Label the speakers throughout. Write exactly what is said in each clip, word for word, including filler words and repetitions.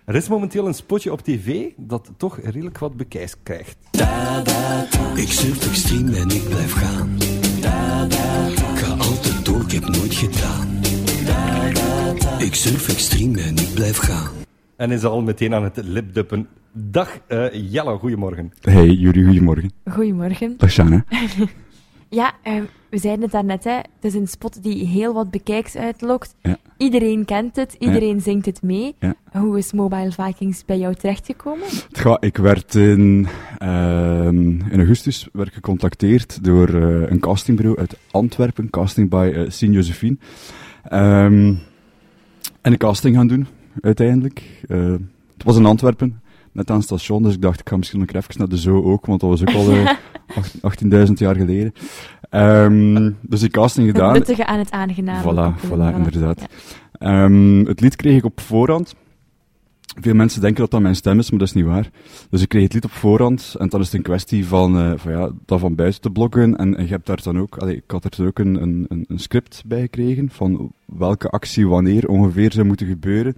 Speaker 1: Er is momenteel een spotje op tv dat toch redelijk wat bekijks krijgt.
Speaker 2: Ik surf extreem en ik blijf gaan. Ik ga altijd door, ik heb nooit gedaan. Ik surf extreem en ik blijf gaan.
Speaker 1: En is al meteen aan het lipduppen. Dag uh, Jelle, goedemorgen.
Speaker 3: Hey, jullie, goedemorgen.
Speaker 4: Goedemorgen.
Speaker 3: Dag Sjane.
Speaker 4: Ja, uh, we zeiden het daarnet, hè. Het is een spot die heel wat bekijks uitlokt.
Speaker 3: Ja.
Speaker 4: Iedereen kent het, iedereen
Speaker 3: ja.
Speaker 4: zingt het mee.
Speaker 3: Ja.
Speaker 4: Hoe is Mobile Vikings bij jou terechtgekomen?
Speaker 3: Ja, ik werd in, uh, in augustus werd gecontacteerd door uh, een castingbureau uit Antwerpen, casting by uh, Sien Josephine. Um, en een casting gaan doen, uiteindelijk. Uh, het was in Antwerpen, net aan het station, dus ik dacht, ik ga misschien nog even naar de zoo ook, want dat was ook al uh, achttienduizend jaar geleden. Um, dus die casting gedaan.
Speaker 4: Het nuttige aan het aangename.
Speaker 3: Voilà, voilà, voilà, inderdaad.
Speaker 4: Ja.
Speaker 3: Um, het lied kreeg ik op voorhand. Veel mensen denken dat dat mijn stem is, maar dat is niet waar. Dus ik kreeg het lied op voorhand, en dan is het een kwestie van, uh, van ja, dat van buiten te blokken. En, en je hebt daar dan ook, allee, ik had er dan ook een, een, een script bij gekregen, van welke actie wanneer ongeveer zou moeten gebeuren.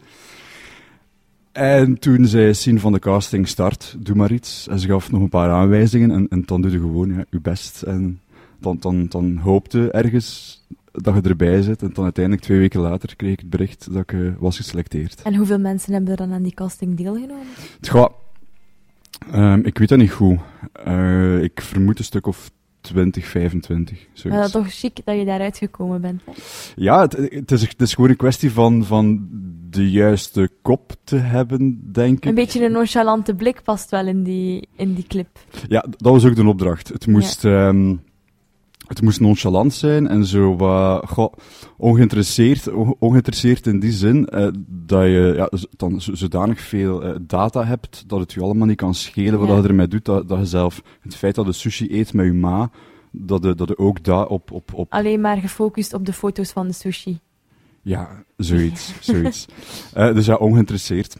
Speaker 3: En toen zei Sien van de casting, start, doe maar iets. En ze gaf nog een paar aanwijzingen, en, en dan doe je gewoon ja, je best. En dan, dan, dan hoopte ergens dat je erbij zit. En dan uiteindelijk, twee weken later, kreeg ik het bericht dat ik uh, was geselecteerd.
Speaker 4: En hoeveel mensen hebben er dan aan die casting deelgenomen?
Speaker 3: Het gaat... Um, ik weet dat niet goed. Uh, ik vermoed een stuk of twintig, vijfentwintig.
Speaker 4: Maar dat is toch chic dat je daaruit gekomen bent, hè?
Speaker 3: Ja, het, het, is, het is gewoon een kwestie van, van de juiste kop te hebben, denk ik.
Speaker 4: Een beetje een nonchalante blik past wel in die, in die clip.
Speaker 3: Ja, dat was ook de opdracht. Het moest... Ja. Um, Het moest nonchalant zijn en zo wat uh, ongeïnteresseerd, ongeïnteresseerd in die zin uh, dat je ja, dan zodanig veel uh, data hebt dat het je allemaal niet kan schelen wat ja. je ermee doet. Dat, dat je zelf het feit dat je sushi eet met je ma, dat je, dat je ook daar op, op, op...
Speaker 4: Alleen maar gefocust op de foto's van de sushi.
Speaker 3: Ja, zoiets. zoiets. Uh, dus ja, ongeïnteresseerd.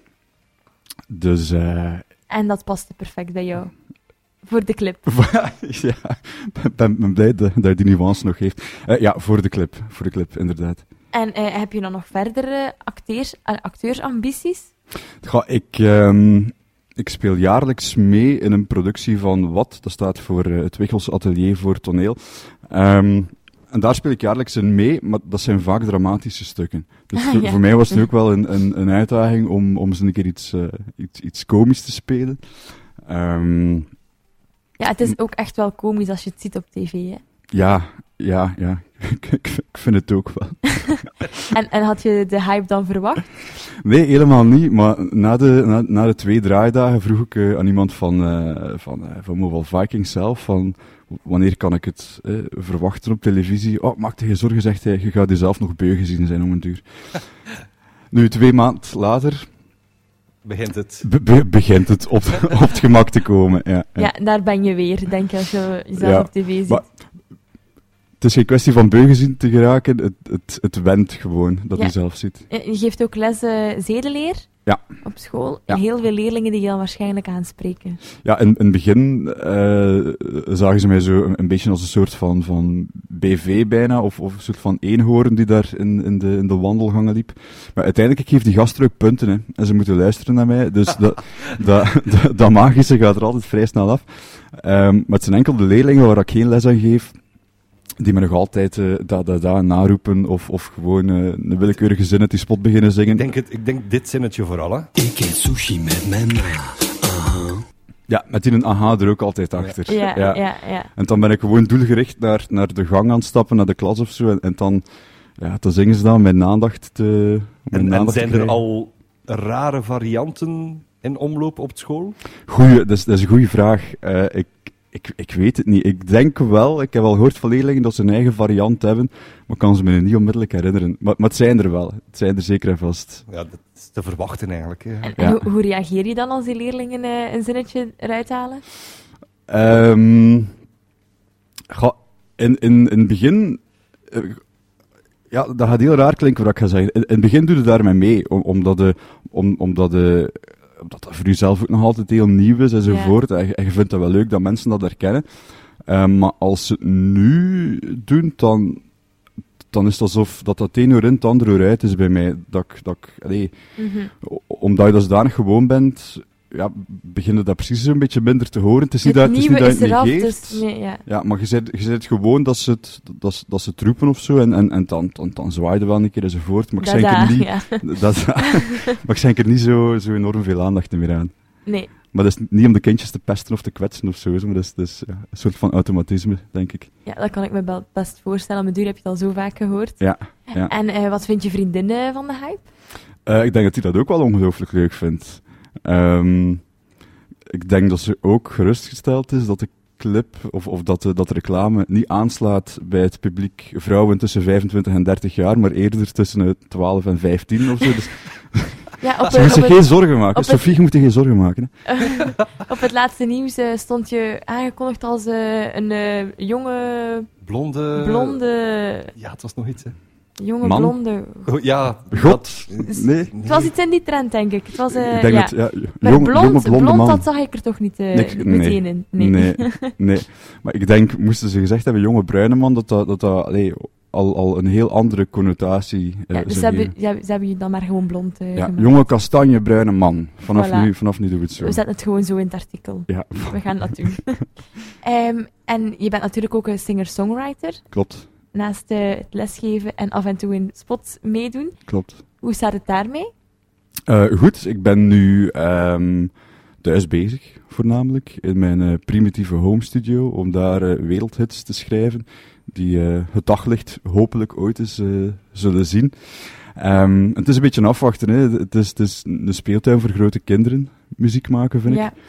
Speaker 3: Dus... Uh...
Speaker 4: En dat paste perfect bij jou. Voor de clip.
Speaker 3: Ja, ik ben, ben blij dat, dat je die nuance nog heeft. Uh, ja, voor de clip. Voor de clip, inderdaad.
Speaker 4: En uh, heb je dan nog verdere acteurs, uh, acteursambities?
Speaker 3: Ga, ik, um, ik speel jaarlijks mee in een productie van Wat. Dat staat voor uh, het Wichels Atelier voor Toneel. Um, en daar speel ik jaarlijks in mee, maar dat zijn vaak dramatische stukken. Dus
Speaker 4: ah,
Speaker 3: voor,
Speaker 4: ja.
Speaker 3: voor mij was het ook wel een, een, een uitdaging om, om eens een keer iets, uh, iets, iets komisch te spelen. Um,
Speaker 4: Ja, het is ook echt wel komisch als je het ziet op tv, hè?
Speaker 3: Ja, ja, ja. ik, ik vind het ook wel.
Speaker 4: en, en had je de hype dan verwacht?
Speaker 3: Nee, helemaal niet. Maar na de, na, na de twee draaidagen vroeg ik uh, aan iemand van, uh, van, uh, van Mobile Vikings zelf, van wanneer kan ik het uh, verwachten op televisie? Oh, maak je zorgen, zegt hij, je gaat jezelf nog beu gezien zijn om een duur. Nu, twee maanden later...
Speaker 1: Begint het.
Speaker 3: Be- be- begint het op, op het gemak te komen, ja, ja.
Speaker 4: Ja, daar ben je weer, denk ik, als je jezelf
Speaker 3: ja,
Speaker 4: op tv ziet.
Speaker 3: Maar het is geen kwestie van beu gezien te geraken, het, het, het went gewoon, dat
Speaker 4: ja.
Speaker 3: je zelf ziet.
Speaker 4: Je geeft ook les uh, zedeleer
Speaker 3: ja.
Speaker 4: op school.
Speaker 3: Ja.
Speaker 4: Heel veel leerlingen die je dan waarschijnlijk aanspreken.
Speaker 3: Ja, in, in het begin uh, zagen ze mij zo een, een beetje als een soort van, van B V bijna, of, of een soort van eenhoorn die daar in, in, de, in de wandelgangen liep. Maar uiteindelijk, ik geef die gasten ook punten, hè, en ze moeten luisteren naar mij, dus dat, dat, dat, dat magische gaat er altijd vrij snel af. Um, maar het zijn enkel de leerlingen waar ik geen les aan geef, die me nog altijd uh, da, da, da naroepen, of, of gewoon uh, een willekeurige zin uit die spot beginnen zingen.
Speaker 1: Ik denk, het, ik denk dit zinnetje vooral, hè.
Speaker 2: Ik eet sushi met mijn ma. Aha.
Speaker 3: Ja, met die een aha er ook altijd achter.
Speaker 4: Ja, ja, ja. ja.
Speaker 3: En dan ben ik gewoon doelgericht naar, naar de gang aan het stappen, naar de klas of zo, en, en dan, ja, dan zingen ze dan met aandacht te mijn
Speaker 1: En, en
Speaker 3: aandacht
Speaker 1: zijn
Speaker 3: te
Speaker 1: er al rare varianten in omloop op school?
Speaker 3: Goeie, dat is, dat is een goede vraag. Uh, ik Ik, ik weet het niet. Ik denk wel, ik heb al gehoord van leerlingen dat ze een eigen variant hebben, maar ik kan ze me niet onmiddellijk herinneren. Maar, maar het zijn er wel. Het zijn er zeker en vast.
Speaker 1: Ja, dat is te verwachten eigenlijk. Hè.
Speaker 4: En,
Speaker 3: Ja.
Speaker 4: en hoe, hoe reageer je dan als die leerlingen uh, een zinnetje eruit halen?
Speaker 3: Um, ga, in, in, in het begin... Uh, ja, dat gaat heel raar klinken wat ik ga zeggen. In, in het begin doe je daarmee mee, om, omdat de... Om, omdat de omdat dat voor jezelf ook nog altijd heel nieuw is enzovoort. Ja. En, en je vindt het wel leuk dat mensen dat herkennen. Um, maar als ze het nu doen, dan, dan is het alsof dat dat ene oor in, het andere oor uit is bij mij. Dat ik, dat ik, allee,
Speaker 4: Mhm.
Speaker 3: o- omdat je dat zodanig gewoon bent, ja, begin je dat precies een beetje minder te horen. Het is niet
Speaker 4: Het
Speaker 3: dat, het is
Speaker 4: nieuwe
Speaker 3: niet dat
Speaker 4: is
Speaker 3: je het
Speaker 4: eraf,
Speaker 3: negeert.
Speaker 4: dus nee, ja.
Speaker 3: Ja, maar je zit, je zit gewoon dat ze het, dat, ze- dat ze het roepen of zo, en, en, en dan, dan, dan zwaai je wel een keer enzovoort. Maar ik schenk
Speaker 4: Dada,
Speaker 3: er niet,
Speaker 4: ja.
Speaker 3: dat, maar ik schenk er niet zo, zo enorm veel aandacht meer aan.
Speaker 4: Nee.
Speaker 3: Maar dat is niet om de kindjes te pesten of te kwetsen of zo, maar dat is, dat is ja, een soort van automatisme, denk ik.
Speaker 4: Ja, dat kan ik me wel best voorstellen. Mijn duur heb je het al zo vaak gehoord.
Speaker 3: Ja, ja.
Speaker 4: En eh, wat vind je vriendin eh, van de hype?
Speaker 3: Eh, ik denk dat hij dat ook wel ongelooflijk leuk vindt. Ehm, ik denk dat ze ook gerustgesteld is dat de clip, of, of dat, de, dat de reclame niet aanslaat bij het publiek vrouwen tussen vijfentwintig en dertig jaar, maar eerder tussen eh, twaalf en vijftien of zo. Dus
Speaker 4: Ja, op,
Speaker 3: ze
Speaker 4: eh,
Speaker 3: moet
Speaker 4: op,
Speaker 3: zich
Speaker 4: het,
Speaker 3: geen zorgen maken.
Speaker 4: op het-
Speaker 3: Sofie, je moet je geen zorgen maken. Hè.
Speaker 4: op het laatste nieuws eh, stond je aangekondigd als eh, een eh, jonge,
Speaker 1: Blonde...
Speaker 4: blonde,
Speaker 1: Ja, het was nog iets, hè.
Speaker 4: jonge
Speaker 3: Man?
Speaker 4: blonde.
Speaker 1: Oh, ja.
Speaker 3: God,
Speaker 1: dat-
Speaker 3: nee.
Speaker 4: Het was iets in die trend, denk ik. Het was, eh,
Speaker 3: Ik denk
Speaker 4: ja.
Speaker 3: dat, ja,
Speaker 4: Maar
Speaker 3: jong,
Speaker 4: blond,
Speaker 3: jonge blonde
Speaker 4: blond
Speaker 3: man.
Speaker 4: dat zag ik er toch niet eh,
Speaker 3: Niks- nee.
Speaker 4: meteen in. Nee.
Speaker 3: Nee, nee. Maar ik denk, moesten ze gezegd hebben, jonge bruine man, dat dat, dat, dat allee, al, al een heel andere connotatie eh,
Speaker 4: Ja, dus ze
Speaker 3: zou
Speaker 4: hebben,
Speaker 3: geven.
Speaker 4: ja, ze hebben je dan maar gewoon blond eh,
Speaker 3: Ja,
Speaker 4: gemaakt.
Speaker 3: jonge kastanje bruine man. Vanaf,
Speaker 4: Voilà.
Speaker 3: nu, vanaf nu doen we het zo.
Speaker 4: We zetten het gewoon zo in het artikel.
Speaker 3: Ja,
Speaker 4: We gaan dat doen. Ehm, en je bent natuurlijk ook een singer-songwriter.
Speaker 3: klopt,
Speaker 4: Naast eh, het lesgeven en af en toe in spots meedoen.
Speaker 3: klopt.
Speaker 4: Hoe staat het daarmee?
Speaker 3: Eh, goed, ik ben nu ehm, thuis bezig, voornamelijk, in mijn eh, primitieve home studio, om daar eh, wereldhits te schrijven, die eh, het daglicht hopelijk ooit eens eh, zullen zien. Ehm, het is een beetje afwachten, hè. Het is, het is een speeltuin voor grote kinderen, muziek maken, vind ik.
Speaker 4: Ja,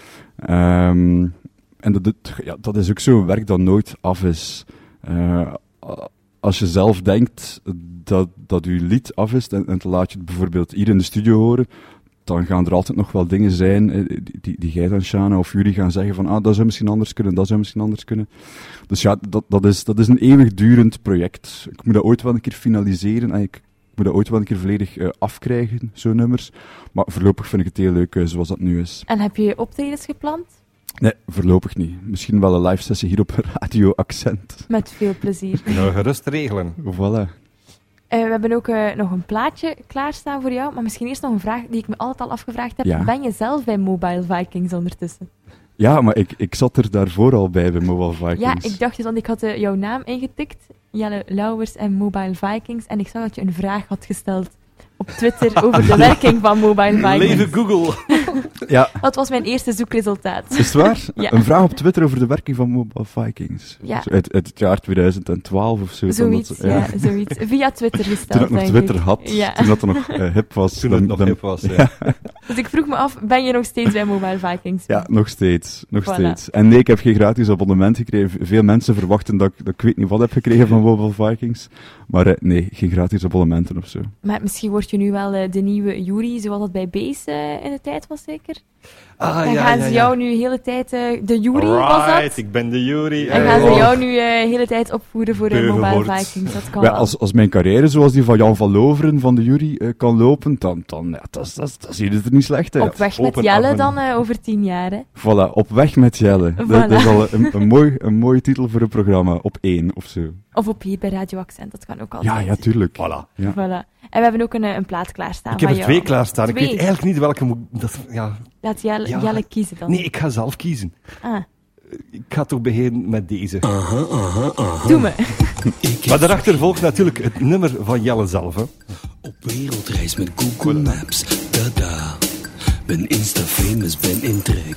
Speaker 3: Ehm, en dat, dat- ja, dat is ook zo'n werk dat nooit af is. Eh, als je zelf denkt dat, dat je lied af is, en, en te laat je het bijvoorbeeld hier in de studio horen, dan gaan er altijd nog wel dingen zijn eh, die, die, die jij dan, Shana, of jullie gaan zeggen van, ah, dat zou misschien anders kunnen, dat zou misschien anders kunnen. Dus ja, dat, dat, is, dat is een eeuwigdurend project. Ik moet dat ooit wel een keer finaliseren, en ik, ik moet dat ooit wel een keer volledig eh, afkrijgen, zo'n nummers. Maar voorlopig vind ik het heel leuk eh, zoals dat nu is.
Speaker 4: en heb je optredens gepland?
Speaker 3: Nee, voorlopig niet. Misschien wel een live sessie hier op Radio Accent.
Speaker 4: Met veel plezier.
Speaker 1: Nou, gerust regelen.
Speaker 3: Voilà.
Speaker 4: Eh, we hebben ook eh, nog een plaatje klaarstaan voor jou. Maar misschien eerst nog een vraag die ik me altijd al afgevraagd heb.
Speaker 3: Ja.
Speaker 4: Ben je zelf bij Mobile Vikings ondertussen?
Speaker 3: Ja, maar ik, ik zat er daarvoor al bij, bij Mobile Vikings.
Speaker 4: Ja, ik dacht dus, want ik had eh, jouw naam ingetikt. Jelle Lauwers en Mobile Vikings. En ik zag dat je een vraag had gesteld op Twitter over de werking van Mobile Vikings.
Speaker 1: Leven Google.
Speaker 3: Ja,
Speaker 4: Dat was mijn eerste zoekresultaat.
Speaker 3: is het waar?
Speaker 4: Ja.
Speaker 3: Een vraag op Twitter over de werking van Mobile Vikings.
Speaker 4: Ja.
Speaker 3: Zo Uit, uit het jaar twintig twaalf of zo. dan
Speaker 4: Zoiets,
Speaker 3: dat-
Speaker 4: ja. zoiets. Via Twitter gesteld,
Speaker 3: Toen ik nog
Speaker 4: denk
Speaker 3: Twitter
Speaker 4: ik.
Speaker 3: had,
Speaker 4: Ja.
Speaker 3: toen dat er nog eh, hip was.
Speaker 1: Toen
Speaker 3: dan-
Speaker 1: het nog
Speaker 3: dan-
Speaker 1: hip was, ja.
Speaker 4: Dus ik vroeg me af, ben je nog steeds bij Mobile Vikings?
Speaker 3: Ja, nog steeds. Nog
Speaker 4: Voilà.
Speaker 3: steeds. En nee, ik heb geen gratis abonnement gekregen. Veel mensen verwachten dat ik, dat ik weet niet wat heb gekregen van Mobile Vikings. Maar eh, nee, geen gratis abonnementen of zo.
Speaker 4: Maar misschien word je nu wel eh, de nieuwe Yuri, zoals dat bij Base eh, in de tijd was, zeker?
Speaker 1: Ah,
Speaker 4: Dan
Speaker 1: ja,
Speaker 4: gaan
Speaker 1: ja,
Speaker 4: ze
Speaker 1: ja.
Speaker 4: jou nu de hele tijd... eh, de Yuri was
Speaker 1: Right,
Speaker 4: dat?
Speaker 1: ik ben de Yuri.
Speaker 4: En
Speaker 1: Eh,
Speaker 4: gaan ze
Speaker 1: oh.
Speaker 4: jou nu eh, de hele tijd opvoeden voor eh, Mobile
Speaker 1: Beugelhord.
Speaker 4: Vikings? Dat kan
Speaker 3: Ja,
Speaker 4: wel.
Speaker 3: als, als mijn carrière zoals die van Jan van Loveren van de Jury eh, kan lopen, dan, dan ja, dat, dat, dat zie je het er niet slecht uit.
Speaker 4: Op weg met
Speaker 1: Open
Speaker 4: Jelle
Speaker 1: armen.
Speaker 4: dan eh, over tien jaar, hè?
Speaker 3: Voilà, op weg met Jelle. Dat,
Speaker 4: Voilà.
Speaker 3: dat is al een, een, mooi, een mooie titel voor een programma, op één of zo.
Speaker 4: Of op hier bij Radio Accent, dat kan ook altijd.
Speaker 3: Ja, ja, tuurlijk.
Speaker 1: Voilà.
Speaker 3: Ja.
Speaker 4: Voilà. En we hebben ook een, eh, een plaat klaarstaan
Speaker 1: Ik heb
Speaker 4: van
Speaker 1: er
Speaker 4: jou.
Speaker 1: twee klaarstaan. Ik
Speaker 4: Twee.
Speaker 1: weet eigenlijk niet welke moet... Dat, ja.
Speaker 4: Laat Jelle,
Speaker 1: Ja.
Speaker 4: Jelle kiezen dan.
Speaker 1: Nee, ik ga zelf kiezen.
Speaker 4: Ah,
Speaker 1: Ik ga toch beginnen met deze.
Speaker 2: Aha, aha, aha.
Speaker 4: doe me.
Speaker 2: Ik heb
Speaker 1: Maar daarachter volgt natuurlijk het nummer van Jelle zelf. Hè.
Speaker 2: op wereldreis met Google Maps. Dada. Ben Insta-famous, ben in trek.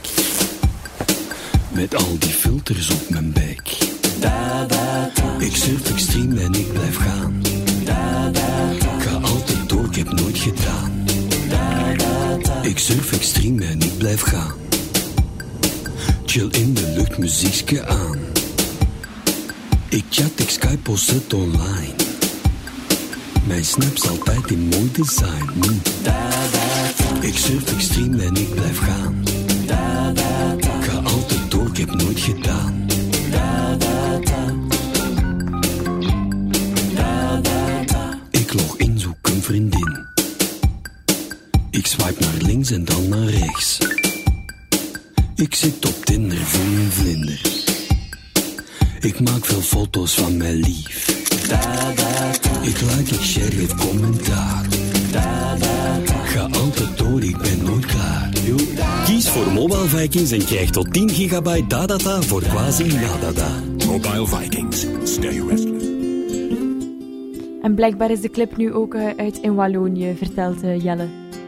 Speaker 2: Met al die filters op mijn bek. Ik surf extreem en ik blijf gaan. Ik ga altijd door, ik heb nooit gedaan. Ik surf extreem en ik blijf gaan. Chill in de lucht, muziekje aan. Ik chat, ik skype, post het online. Mijn snaps altijd in mooi design. Mm. Ik surf extreem en ik blijf gaan. Ik ga altijd door, ik heb nooit gedaan. Ik log in, zoek een vriendin. Ik swipe naar links en dan naar rechts. Ik zit op Tinder voor een vlinder. Ik maak veel foto's van mijn lief. Ik like, ik share, geef commentaar. Ga altijd door, ik ben nooit klaar. Kies voor Mobile Vikings en krijg tot tien gigabyte data voor quasi nadada.
Speaker 5: Mobile Vikings. Stay restless.
Speaker 4: En blijkbaar is de clip nu ook uh, uit in Wallonië, vertelt uh, Jelle.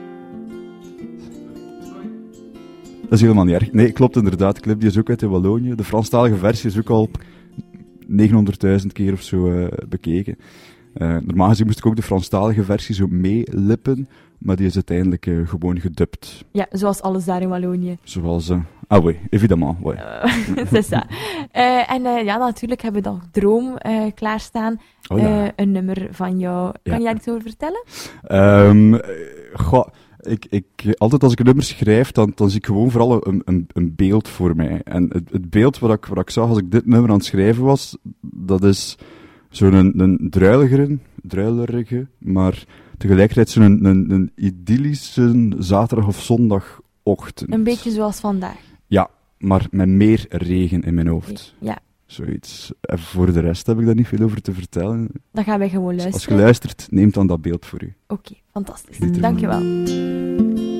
Speaker 3: Dat is helemaal niet erg. Nee, klopt inderdaad. De clip die is ook uit in Wallonië. De Franstalige versie is ook al negenhonderdduizend keer of zo uh, bekeken. Uh, normaal gezien moest ik ook de Franstalige versie zo meelippen, maar die is uiteindelijk uh, gewoon gedubt.
Speaker 4: Ja, zoals alles daar in Wallonië.
Speaker 3: Zoals... Uh, ah, oui, évidemment. Oui.
Speaker 4: Uh, c'est ça. Uh, en uh, ja, natuurlijk hebben we dan Droom uh, klaarstaan.
Speaker 3: Oh, ja.
Speaker 4: uh, een nummer van jou. Kan
Speaker 3: Ja.
Speaker 4: je daar iets over vertellen?
Speaker 3: Um, goh, ik, ik, altijd als ik een nummer schrijf, dan, dan zie ik gewoon vooral een, een, een beeld voor mij. En het, het beeld wat ik, wat ik zag als ik dit nummer aan het schrijven was, dat is zo'n een, een druiligere, druilerige, maar tegelijkertijd zo'n een, een, een idyllische zaterdag- of zondagochtend.
Speaker 4: Een beetje zoals vandaag.
Speaker 3: Ja, maar met meer regen in mijn hoofd.
Speaker 4: Ja,
Speaker 3: Zoiets. En voor de rest heb ik daar niet veel over te vertellen.
Speaker 4: dan gaan wij gewoon
Speaker 3: Als je
Speaker 4: luisteren.
Speaker 3: luistert, neemt dan dat beeld voor u.
Speaker 4: Oké, fantastisch.
Speaker 3: Geniet ervan.
Speaker 4: Dankjewel.